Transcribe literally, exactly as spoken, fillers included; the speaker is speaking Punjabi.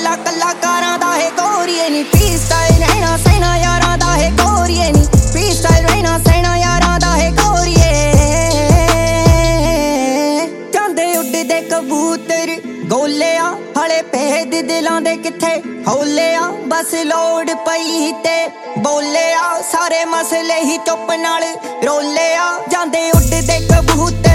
ਕੱਲਾ ਕਲਾਕਾਰਾਂ ਦਾ ਹੈ ਗੋਰੀਏ ਨੀ ਫ੍ਰੀ ਸਟਾਈਲ ਰਹਿਣਾ ਸਹਿਣਾ ਯਾਰਾਂ ਦਾ ਹੈ ਗੋਰੀਏ ਨੀ ਫ੍ਰੀ ਸਟਾਈਲ ਰਹਿਣਾ ਸਹਿਣਾ ਯਾਰਾਂ ਦਾ ਹੈ ਗੋਰੀਏ ਜਾਂਦੇ ਉੱਡਦੇ ਕਬੂਤਰ ਗੋਲਿਆ ਹਲੇ ਭੇਦ ਦਿਲਾਂ ਦੇ ਕਿੱਥੇ ਹੌਲਿਆ ਬਸ ਲੋੜ ਪਈ ਤੇ ਬੋਲਿਆ ਸਾਰੇ ਮਸਲੇ ਹੀ ਚੁੱਪ ਨਾਲ ਰੋਲਿਆ ਜਾਂਦੇ ਉੱਡਦੇ ਕਬੂਤਰ